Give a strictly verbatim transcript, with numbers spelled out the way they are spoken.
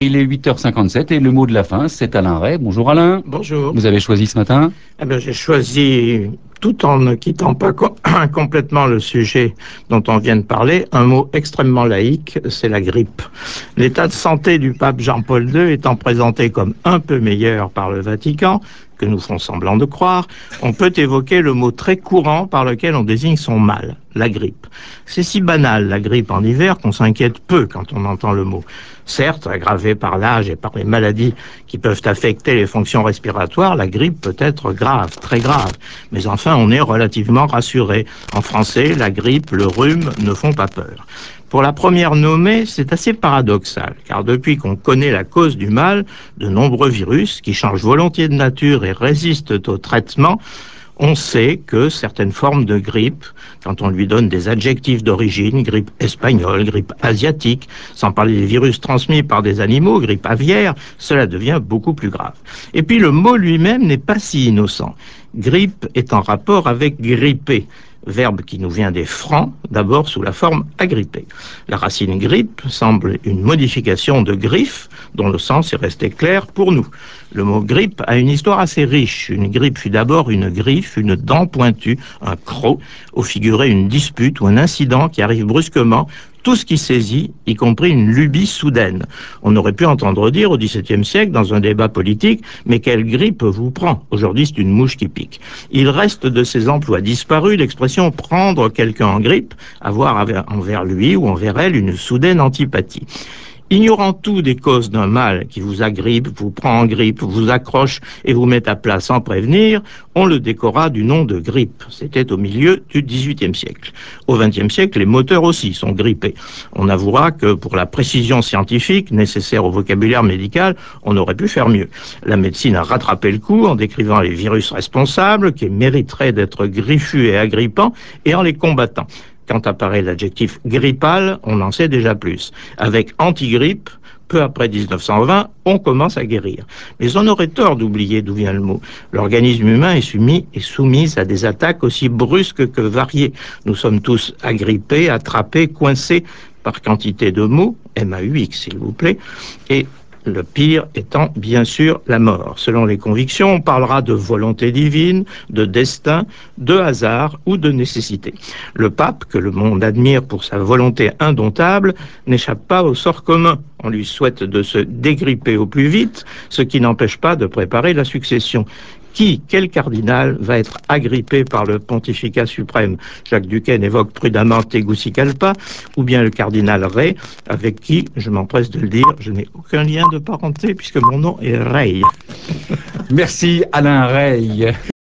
Il est huit heures cinquante-sept et le mot de la fin, c'est Alain Ray. Bonjour Alain. Bonjour. Vous avez choisi ce matin? Eh bien, j'ai choisi, tout en ne quittant pas co- complètement le sujet dont on vient de parler, un mot extrêmement laïque, c'est la grippe. L'état de santé du pape Jean-Paul deux étant présenté comme un peu meilleur par le Vatican, que nous font semblant de croire, on peut évoquer le mot très courant par lequel on désigne son mal, la grippe. C'est si banal, la grippe en hiver, qu'on s'inquiète peu quand on entend le mot. Certes, aggravée par l'âge et par les maladies qui peuvent affecter les fonctions respiratoires, la grippe peut être grave, très grave. Mais enfin, on est relativement rassuré. En français, la grippe, le rhume ne font pas peur. Pour la première nommée, c'est assez paradoxal, car depuis qu'on connaît la cause du mal, de nombreux virus qui changent volontiers de nature et résistent au traitement, on sait que certaines formes de grippe, quand on lui donne des adjectifs d'origine, grippe espagnole, grippe asiatique, sans parler des virus transmis par des animaux, grippe aviaire, cela devient beaucoup plus grave. Et puis le mot lui-même n'est pas si innocent. Grippe est en rapport avec gripper, verbe qui nous vient des Francs, d'abord sous la forme agrippée. La racine grippe semble une modification de griffe, dont le sens est resté clair pour nous. Le mot grippe a une histoire assez riche. Une grippe fut d'abord une griffe, une dent pointue, un croc, où figurait une dispute ou un incident qui arrive brusquement, tout ce qui saisit, y compris une lubie soudaine. On aurait pu entendre dire au dix-septième siècle, dans un débat politique, mais quelle grippe vous prend? Aujourd'hui, c'est une mouche qui pique. Il reste de ces emplois disparus l'expression prendre quelqu'un en grippe, avoir envers lui ou envers elle une soudaine antipathie. Ignorant tout des causes d'un mal qui vous agrippe, vous prend en grippe, vous accroche et vous met à plat sans prévenir, on le décora du nom de grippe. C'était au milieu du dix-huitième siècle. Au vingtième siècle, les moteurs aussi sont grippés. On avouera que pour la précision scientifique nécessaire au vocabulaire médical, on aurait pu faire mieux. La médecine a rattrapé le coup en décrivant les virus responsables qui mériteraient d'être griffus et agrippants et en les combattant. Quand apparaît l'adjectif grippal, on en sait déjà plus. Avec antigrippe, peu après dix-neuf cent vingt, on commence à guérir. Mais on aurait tort d'oublier d'où vient le mot. L'organisme humain est soumis, est soumis à des attaques aussi brusques que variées. Nous sommes tous agrippés, attrapés, coincés par quantité de mots, M A U X s'il vous plaît, et le pire étant bien sûr la mort. Selon les convictions, on parlera de volonté divine, de destin, de hasard ou de nécessité. Le pape, que le monde admire pour sa volonté indomptable, n'échappe pas au sort commun. On lui souhaite de se dégripper au plus vite, ce qui n'empêche pas de préparer la succession. Qui, quel cardinal, va être agrippé par le pontificat suprême? Jacques Duquesne évoque prudemment Tegucigalpa, ou bien le cardinal Ray, avec qui, je m'empresse de le dire, je n'ai aucun lien de parenté puisque mon nom est Ray. Merci Alain Ray.